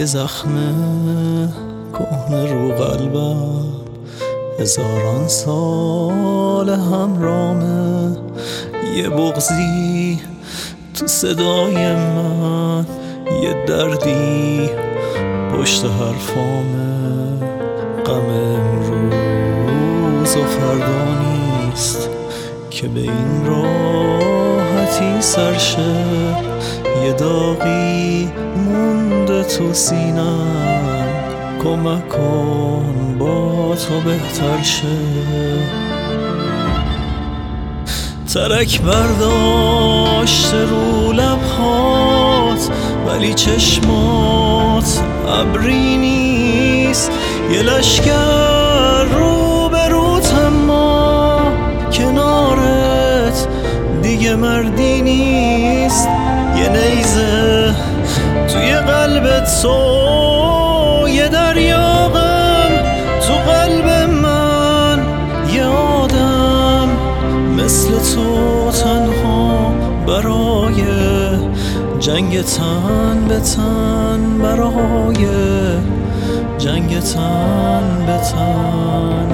یه زخم کهنه رو قلبم، هزاران سال همرامه. یه بغضی تو صدای من، یه دردی پشت حرفامه. غم امروز و فردا نیست که به این راحتی سرشه. یه داغی مونده تو سینم، کمک کن با تو بهتر شه. ترک برداشته رو لبهات، ولی چشمات ابری نیست. یه لشکر رو به روت، اما کنارت دیگه مردی نیست. یه نیزه توی قلبت تو، یه دریا غم تو قلب من. یه آدم مثل تو تنها برای جنگ تن به تن، برای جنگ تن به تن.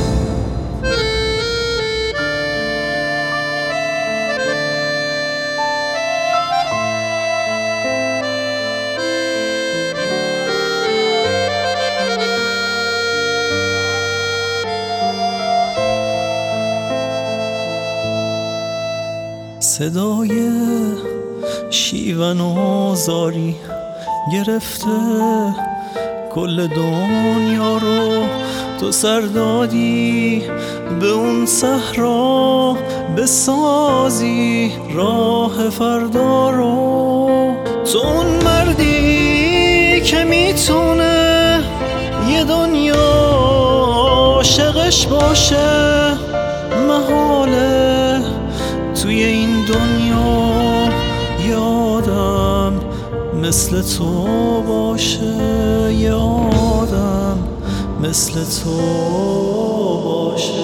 صدای شیون و زاری گرفته کل دنیا رو. تو سر دادی به اون صحرا، بسازی راه فردا رو. تو اون مردی که میتونه یه دنیا عاشقش باشه. محاله توی این دنیا یه آدم مثل تو باشه، یه آدم مثل تو باشه.